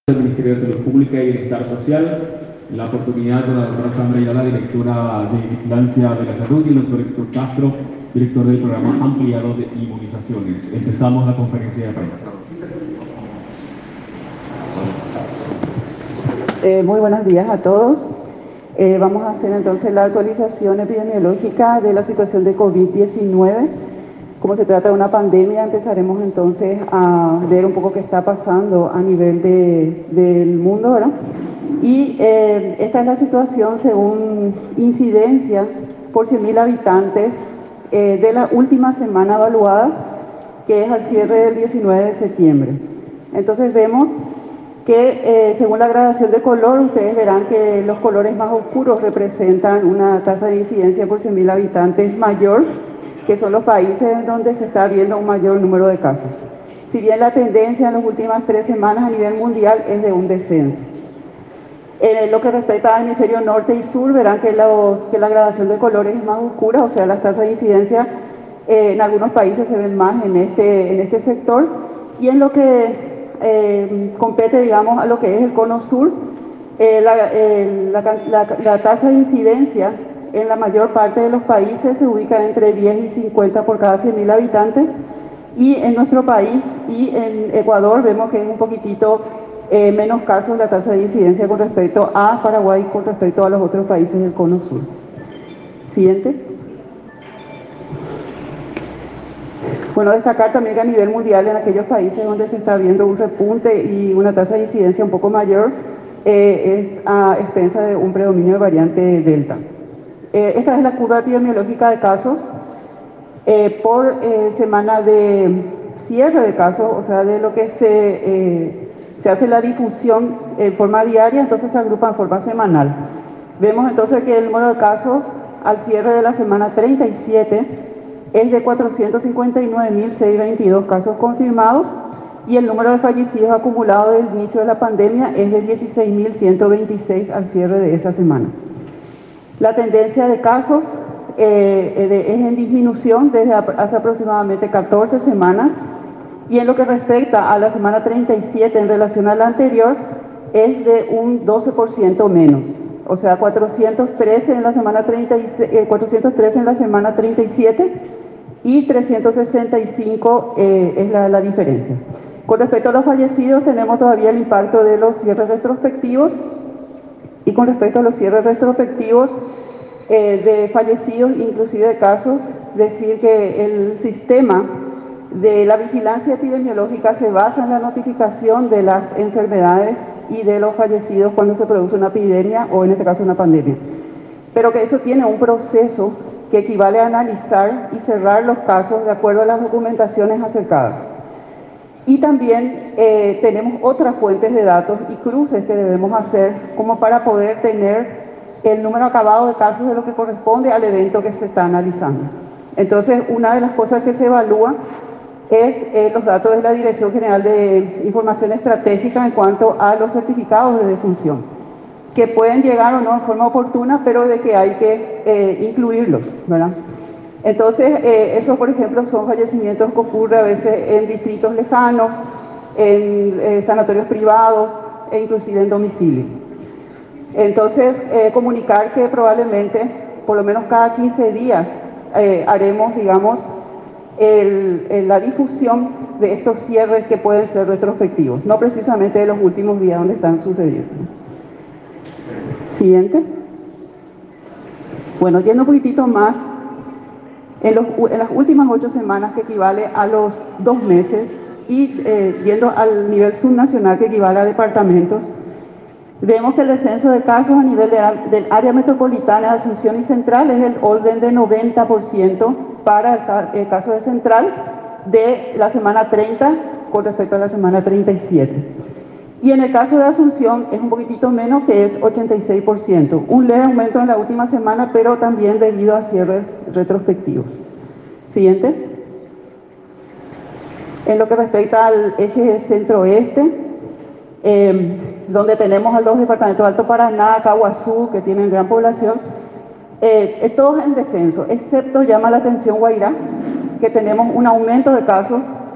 del Ministerio de Salud Pública y Bienestar Social, la oportunidad con la doctora Sandra Ayala, directora de Vigilancia de la Salud, y el doctor Héctor Castro, director del programa ampliado de inmunizaciones. Empezamos la conferencia de prensa. Muy buenos días a todos. Vamos a hacer entonces la actualización epidemiológica de la situación de COVID-19. Como se trata de una pandemia, empezaremos entonces a ver un poco qué está pasando a nivel del mundo, ¿verdad? Y esta es la situación según incidencia por 100.000 habitantes de la última semana evaluada, que es al cierre del 19 de septiembre. Entonces vemos que según la gradación de color, ustedes verán que los colores más oscuros representan una tasa de incidencia por 100.000 habitantes mayor, que son los países en donde se está viendo un mayor número de casos. Si bien la tendencia en las últimas 3 semanas a nivel mundial es de un descenso. En lo que respecta al hemisferio norte y sur, verán que la gradación de colores es más oscura, o sea, las tasas de incidencia en algunos países se ven más en este sector. Y en lo que compete, digamos, a lo que es el cono sur, la tasa de incidencia en la mayor parte de los países se ubica entre 10 y 50 por cada 100.000 habitantes, y en nuestro país y en Ecuador vemos que es un poquitito menos casos la tasa de incidencia con respecto a Paraguay, con respecto a los otros países del cono sur. Siguiente. Bueno, destacar también que a nivel mundial, en aquellos países donde se está viendo un repunte y una tasa de incidencia un poco mayor, es a expensa de un predominio de variante Delta. Esta es la curva epidemiológica de casos por semana de cierre de casos, o sea, de lo que se hace la difusión en forma diaria, entonces se agrupa en forma semanal. Vemos entonces que el número de casos al cierre de la semana 37 es de 459.622 casos confirmados, y el número de fallecidos acumulados desde el inicio de la pandemia es de 16.126 al cierre de esa semana. La tendencia de casos es en disminución desde hace aproximadamente 14 semanas, y en lo que respecta a la semana 37 en relación a la anterior es de un 12% menos. O sea, 413 en la semana 37 y 365 es la diferencia. Con respecto a los fallecidos, tenemos todavía el impacto de los cierres retrospectivos, y con respecto a los cierres retrospectivos de fallecidos, inclusive de casos, decir que el sistema de la vigilancia epidemiológica se basa en la notificación de las enfermedades y de los fallecidos cuando se produce una epidemia o en este caso una pandemia, pero que eso tiene un proceso que equivale a analizar y cerrar los casos de acuerdo a las documentaciones acercadas. Y también tenemos otras fuentes de datos y cruces que debemos hacer como para poder tener el número acabado de casos de lo que corresponde al evento que se está analizando. Entonces, una de las cosas que se evalúa es los datos de la Dirección General de Información Estratégica en cuanto a los certificados de defunción, que pueden llegar o no en forma oportuna, pero de que hay que incluirlos, ¿verdad? Entonces, esos, por ejemplo, son fallecimientos que ocurren a veces en distritos lejanos, en sanatorios privados e inclusive en domicilio. Entonces, comunicar que probablemente, por lo menos cada 15 días, haremos, digamos, la difusión de estos cierres que pueden ser retrospectivos, no precisamente de los últimos días donde están sucediendo. Siguiente. Bueno, yendo un poquitito más, en las últimas 8 semanas, que equivale a los 2 meses, y viendo al nivel subnacional, que equivale a departamentos, vemos que el descenso de casos a nivel del área metropolitana de Asunción y Central es el orden de 90% para el caso de Central de la semana 30 con respecto a la semana 37. Y en el caso de Asunción es un poquitito menos, que es 86%. Un leve aumento en la última semana, pero también debido a cierres retrospectivos. Siguiente. En lo que respecta al eje centro-oeste, donde tenemos a los departamentos de Alto Paraná, Caguazú, que tienen gran población, todos en descenso, excepto llama la atención Guairá, que tenemos un aumento de casos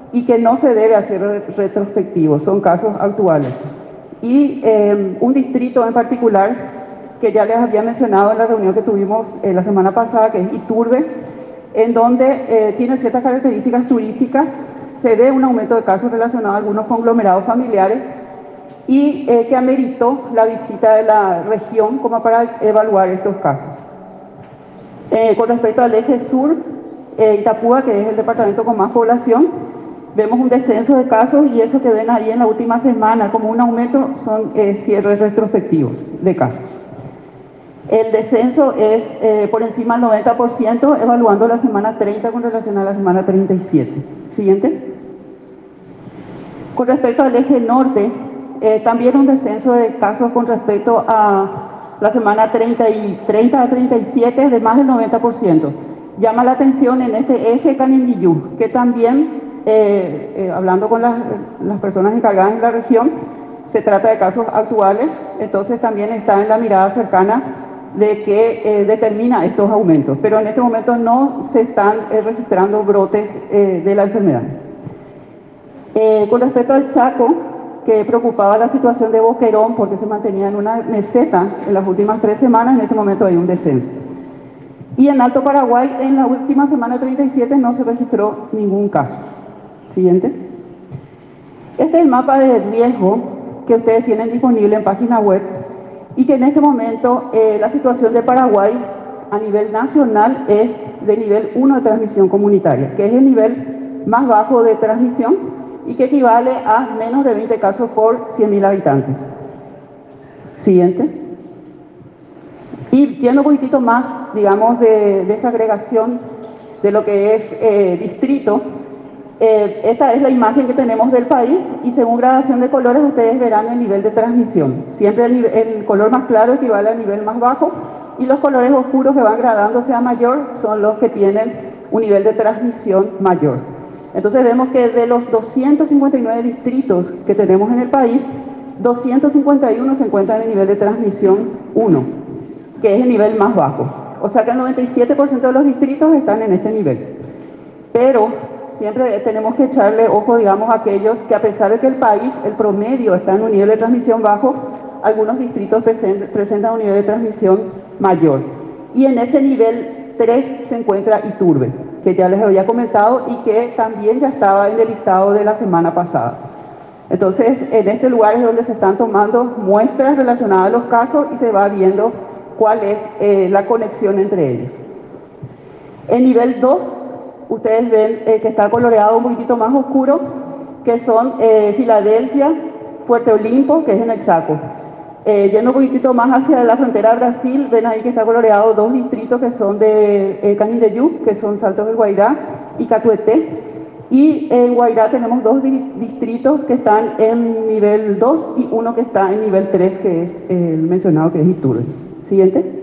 y que no se debe hacer retrospectivo, son casos actuales. Y un distrito en particular, que ya les había mencionado en la reunión que tuvimos la semana pasada, que es Iturbe, en donde tiene ciertas características turísticas, se ve un aumento de casos relacionados a algunos conglomerados familiares y que ameritó la visita de la región como para evaluar estos casos. Con respecto al eje sur, Itapúa, que es el departamento con más población, vemos un descenso de casos y eso que ven ahí en la última semana como un aumento son cierres retrospectivos de casos. El descenso es por encima del 90%, evaluando la semana 30 con relación a la semana 37. Siguiente. Con respecto al eje norte, también un descenso de casos con respecto a la semana 30 a 37 de más del 90%. Llama la atención en este eje Canindeyú, que también, hablando con las personas encargadas en la región, se trata de casos actuales, entonces también está en la mirada cercana de que determina estos aumentos, pero en este momento no se están registrando brotes de la enfermedad. Con respecto al Chaco, que preocupaba la situación de Boquerón porque se mantenía en una meseta en las últimas 3 semanas, en este momento hay un descenso. Y en Alto Paraguay, en la última semana 37 no se registró ningún caso. Siguiente. Este es el mapa de riesgo que ustedes tienen disponible en página web y que en este momento la situación de Paraguay a nivel nacional es de nivel 1 de transmisión comunitaria, que es el nivel más bajo de transmisión y que equivale a menos de 20 casos por 100.000 habitantes. Siguiente. Y viendo un poquitito más, digamos, de desagregación de lo que es distrito, esta es la imagen que tenemos del país y según gradación de colores ustedes verán el nivel de transmisión. Siempre el color más claro equivale al nivel más bajo y los colores oscuros que van gradándose a mayor son los que tienen un nivel de transmisión mayor. Entonces vemos que de los 259 distritos que tenemos en el país, 251 se encuentran en el nivel de transmisión 1, que es el nivel más bajo. O sea que el 97% de los distritos están en este nivel. Pero siempre tenemos que echarle ojo, digamos, a aquellos que a pesar de que el país, el promedio está en un nivel de transmisión bajo, algunos distritos presentan un nivel de transmisión mayor. Y en ese nivel 3 se encuentra Iturbe, que ya les había comentado y que también ya estaba en el listado de la semana pasada. Entonces, en este lugar es donde se están tomando muestras relacionadas a los casos y se va viendo cuál es la conexión entre ellos. En nivel 2, ustedes ven que está coloreado un poquitito más oscuro, que son Filadelfia, Fuerte Olimpo, que es en el Chaco. Yendo un poquitito más hacia la frontera de Brasil, ven ahí que está coloreado 2 distritos que son de Canindeyú, que son Saltos del Guairá y Catueté. Y en Guairá tenemos 2 distritos que están en nivel 2 y uno que está en nivel 3, que es el mencionado, que es Iturbe. Siguiente.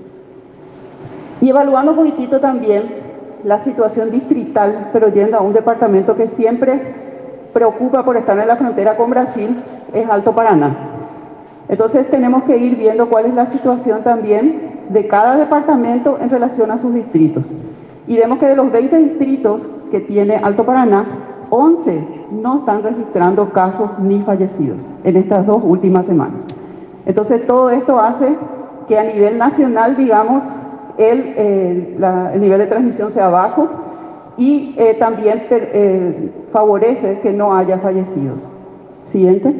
Y evaluando un poquitito también la situación distrital, pero yendo a un departamento que siempre preocupa por estar en la frontera con Brasil, es Alto Paraná. Entonces tenemos que ir viendo cuál es la situación también de cada departamento en relación a sus distritos. Y vemos que de los 20 distritos que tiene Alto Paraná, 11 no están registrando casos ni fallecidos en estas 2 últimas semanas. Entonces todo esto hace que a nivel nacional, digamos, el nivel de transmisión sea bajo y también favorece que no haya fallecidos. Siguiente.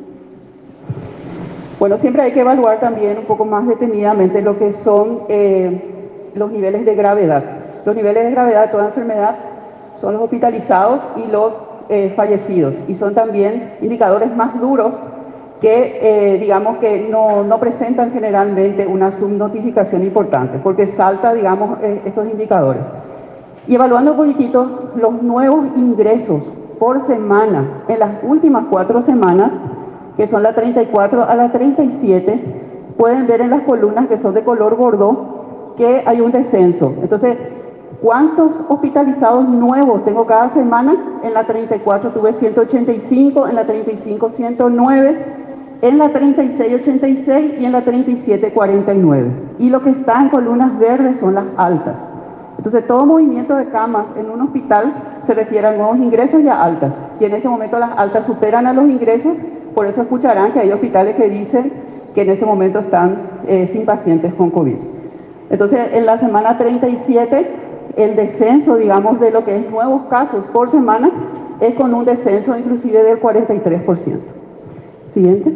Bueno, siempre hay que evaluar también un poco más detenidamente lo que son los niveles de gravedad. Los niveles de gravedad de toda enfermedad son los hospitalizados y los fallecidos, y son también indicadores más duros que digamos que no presentan generalmente una subnotificación importante, porque salta, digamos, estos indicadores. Y evaluando un poquitito los nuevos ingresos por semana en las últimas 4 semanas, que son la 34 a la 37, pueden ver en las columnas que son de color bordó que hay un descenso. Entonces, ¿cuántos hospitalizados nuevos tengo cada semana? En la 34 tuve 185, en la 35 109, en la 36 86 y en la 37 49. Y lo que está en columnas verdes son las altas. Entonces, todo movimiento de camas en un hospital se refiere a nuevos ingresos y a altas. Y en este momento las altas superan a los ingresos, por eso escucharán que hay hospitales que dicen que en este momento están sin pacientes con COVID. Entonces, en la semana 37, el descenso, digamos, de lo que es nuevos casos por semana es con un descenso inclusive del 43%. Siguiente.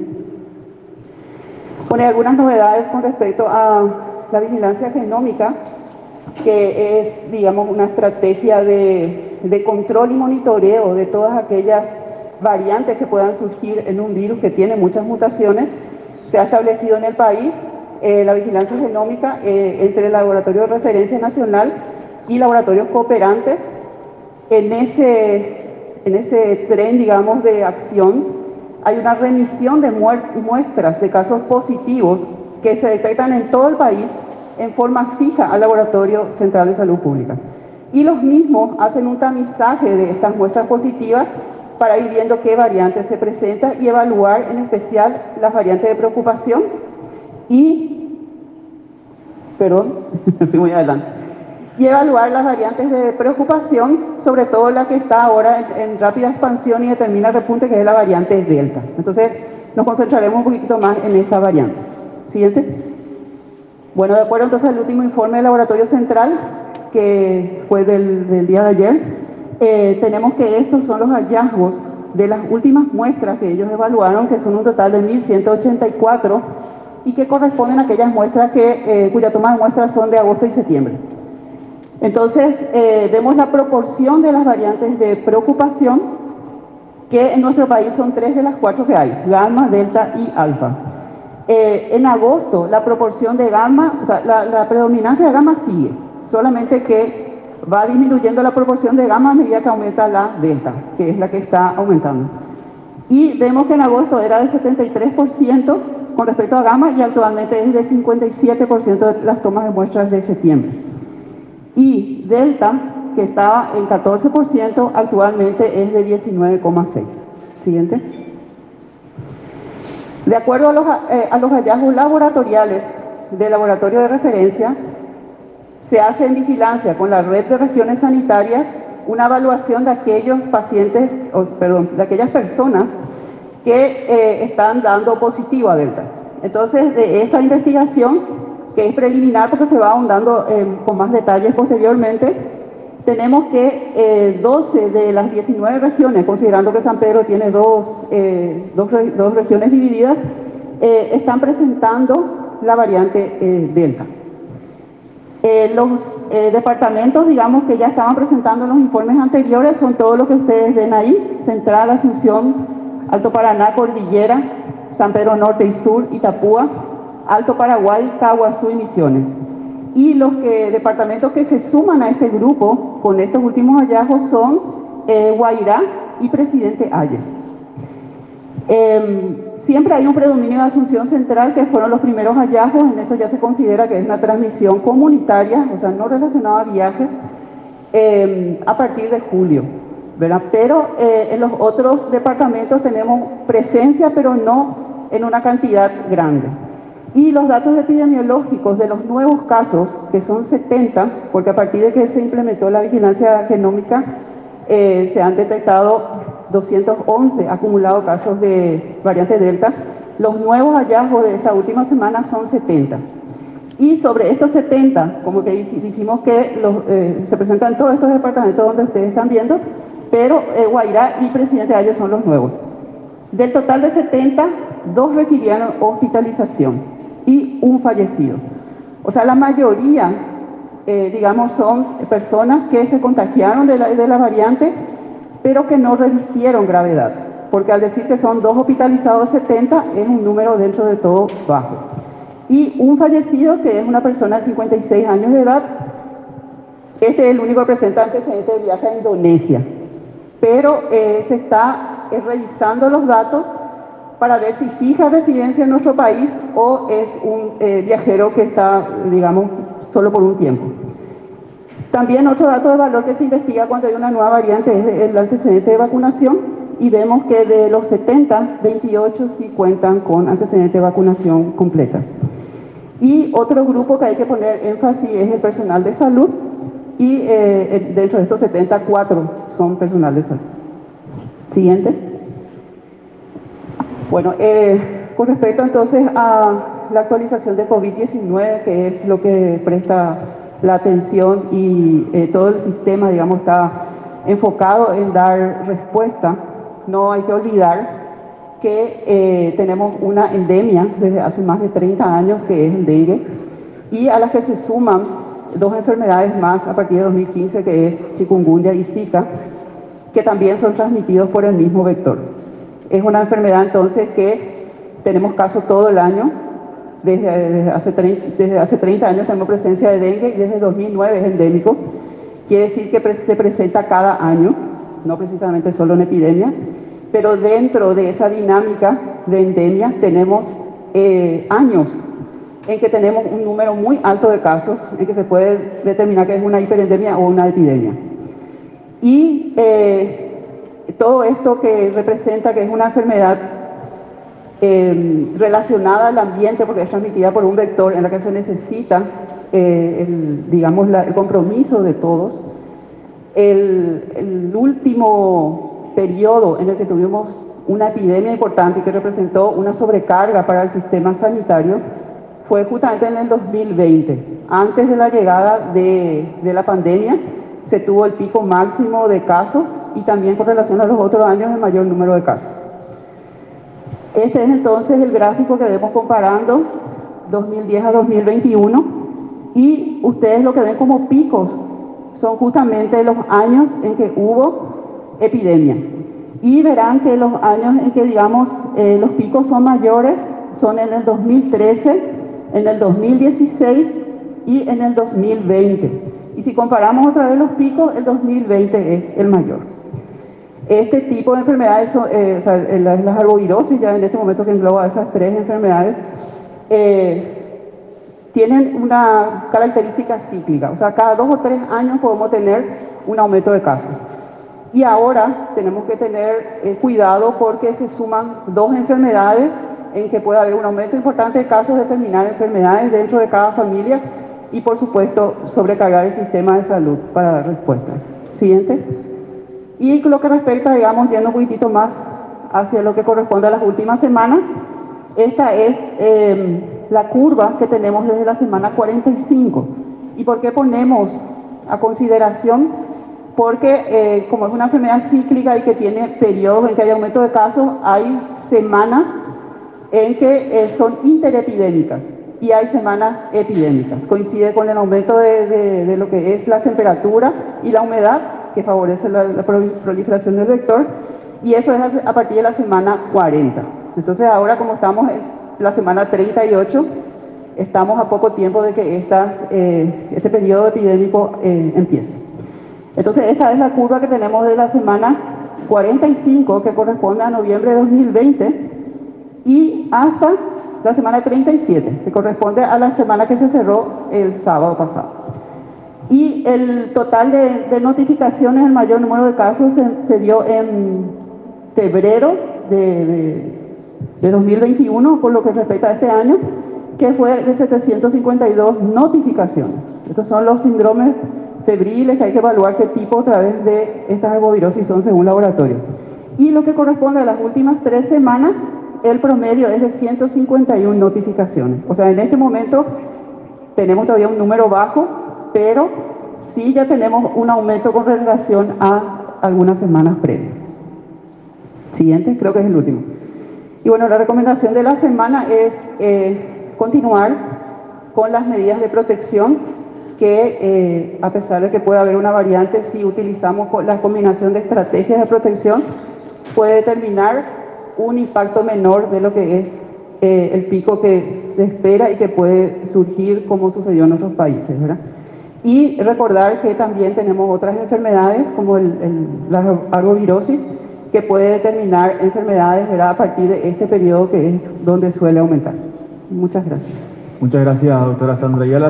Pone algunas novedades con respecto a la vigilancia genómica, que es, digamos, una estrategia de control y monitoreo de todas aquellas variantes que puedan surgir en un virus que tiene muchas mutaciones. Se ha establecido en el país la vigilancia genómica entre el Laboratorio de Referencia Nacional y laboratorios cooperantes. En ese tren, digamos, de acción, hay una remisión de muestras de casos positivos que se detectan en todo el país en forma fija al Laboratorio Central de Salud Pública. Y los mismos hacen un tamizaje de estas muestras positivas para ir viendo qué variantes se presentan y evaluar en especial las variantes de preocupación y evaluar las variantes de preocupación, sobre todo la que está ahora en rápida expansión y determina repunte, que es la variante Delta. Entonces, nos concentraremos un poquito más en esta variante. Siguiente. Bueno, de acuerdo entonces al último informe del Laboratorio Central, que fue del día de ayer, tenemos que estos son los hallazgos de las últimas muestras que ellos evaluaron, que son un total de 1.184 y que corresponden a aquellas muestras cuya toma de muestras son de agosto y septiembre. Entonces, vemos la proporción de las variantes de preocupación, que en nuestro país son 3 de las 4 que hay: gamma, delta y alfa. En agosto, la proporción de gamma, o sea, la predominancia de gamma sigue, solamente que va disminuyendo la proporción de gamma a medida que aumenta la delta, que es la que está aumentando. Y vemos que en agosto era de 73% con respecto a gamma y actualmente es de 57% de las tomas de muestras de septiembre. Y delta, que estaba en 14%, actualmente es de 19,6%. Siguiente. De acuerdo a los hallazgos laboratoriales del laboratorio de referencia, se hace en vigilancia con la red de regiones sanitarias una evaluación de aquellos pacientes, de aquellas personas que están dando positivo a Delta. Entonces, de esa investigación, que es preliminar porque se va ahondando con más detalles posteriormente, tenemos que 12 de las 19 regiones, considerando que San Pedro tiene dos regiones divididas, están presentando la variante Delta. Los departamentos, digamos, que ya estaban presentando en los informes anteriores son todos los que ustedes ven ahí: Central, Asunción, Alto Paraná, Cordillera, San Pedro Norte y Sur, Itapúa, Alto Paraguay, Caguazú y Misiones. Y los departamentos que se suman a este grupo con estos últimos hallazgos son Guairá y Presidente Hayes. Siempre hay un predominio de Asunción Central, que fueron los primeros hallazgos. En esto ya se considera que es una transmisión comunitaria, o sea, no relacionada a viajes, a partir de julio, ¿verdad? Pero en los otros departamentos tenemos presencia, pero no en una cantidad grande. Y los datos epidemiológicos de los nuevos casos, que son 70, porque a partir de que se implementó la vigilancia genómica, se han detectado 211 acumulados casos de variante Delta. Los nuevos hallazgos de esta última semana son 70. Y sobre estos 70, como que dijimos que se presentan todos estos departamentos donde ustedes están viendo, pero Guairá y Presidente Hayes son los nuevos. Del total de 70, 2 requirieron hospitalización y un fallecido. O sea, la mayoría, digamos, son personas que se contagiaron de la variante, pero que no revistieron gravedad, porque al decir que son 2 hospitalizados de 70, es un número dentro de todo bajo. Y un fallecido, que es una persona de 56 años de edad. Este es el único que presenta antecedentes de viaje a Indonesia, pero se está revisando los datos para ver si fija residencia en nuestro país o es un viajero que está, digamos, solo por un tiempo. También otro dato de valor que se investiga cuando hay una nueva variante es el antecedente de vacunación, y vemos que de los 70, 28 sí cuentan con antecedente de vacunación completa. Y otro grupo que hay que poner énfasis es el personal de salud, y dentro de estos 74 son personal de salud. Siguiente. Bueno, con respecto entonces a la actualización de COVID-19, que es lo que presta la atención y todo el sistema, digamos, está enfocado en dar respuesta, no hay que olvidar que tenemos una endemia desde hace más de 30 años, que es el dengue, y a las que se suman dos enfermedades más a partir de 2015, que es chikungunya y Zika, que también son transmitidos por el mismo vector. Es una enfermedad entonces que tenemos casos todo el año. Desde hace 30 años tenemos presencia de dengue y desde 2009 es endémico. Quiere decir que se presenta cada año, no precisamente solo en epidemias, pero dentro de esa dinámica de endemia tenemos años en que tenemos un número muy alto de casos en que se puede determinar que es una hiperendemia o una epidemia. Y todo esto que representa que es una enfermedad relacionada al ambiente, porque es transmitida por un vector en la que se necesita, el compromiso de todos. El último periodo en el que tuvimos una epidemia importante y que representó una sobrecarga para el sistema sanitario fue justamente en el 2020. Antes de la llegada de la pandemia, se tuvo el pico máximo de casos y también con relación a los otros años el mayor número de casos. Este es entonces el gráfico que vemos comparando 2010 a 2021 y ustedes lo que ven como picos son justamente los años en que hubo epidemia. Y verán que los años en que, digamos, los picos son mayores son en el 2013, en el 2016 y en el 2020. Y si comparamos otra vez los picos, el 2020 es el mayor. Este tipo de enfermedades, las arbovirosis, ya en este momento que engloba esas tres enfermedades, tienen una característica cíclica. O sea, cada 2 o 3 años podemos tener un aumento de casos. Y ahora tenemos que tener cuidado porque se suman dos enfermedades en que puede haber un aumento importante de casos de determinadas enfermedades dentro de cada familia y, por supuesto, sobrecargar el sistema de salud para dar respuesta. Siguiente. Y lo que respecta, digamos, yendo un poquitito más hacia lo que corresponde a las últimas semanas, esta es la curva que tenemos desde la semana 45. ¿Y por qué ponemos a consideración? Porque como es una enfermedad cíclica y que tiene periodos en que hay aumento de casos, hay semanas en que son interepidémicas y hay semanas epidémicas. Coincide con el aumento de lo que es la temperatura y la humedad, que favorece la proliferación del vector, y eso es a partir de la semana 40. Entonces ahora, como estamos en la semana 38, estamos a poco tiempo de que este periodo epidémico empiece. Entonces esta es la curva que tenemos de la semana 45, que corresponde a noviembre de 2020, y hasta la semana 37, que corresponde a la semana que se cerró el sábado pasado. Y el total de notificaciones, el mayor número de casos se dio en febrero de 2021, por lo que respecta a este año, que fue de 752 notificaciones. Estos son los síndromes febriles que hay que evaluar qué tipo a través de estas arbovirosis son según laboratorio. Y lo que corresponde a las últimas 3 semanas, el promedio es de 151 notificaciones. O sea, en este momento tenemos todavía un número bajo, pero sí ya tenemos un aumento con relación a algunas semanas previas. Siguiente, creo que es el último. Y bueno, la recomendación de la semana es continuar con las medidas de protección que a pesar de que puede haber una variante, si utilizamos la combinación de estrategias de protección, puede determinar un impacto menor de lo que es el pico que se espera y que puede surgir como sucedió en otros países, ¿verdad? Y recordar que también tenemos otras enfermedades como la arbovirosis, que puede determinar enfermedades, ¿verdad?, a partir de este periodo que es donde suele aumentar. Muchas gracias. Muchas gracias, doctora Sandra Ayala.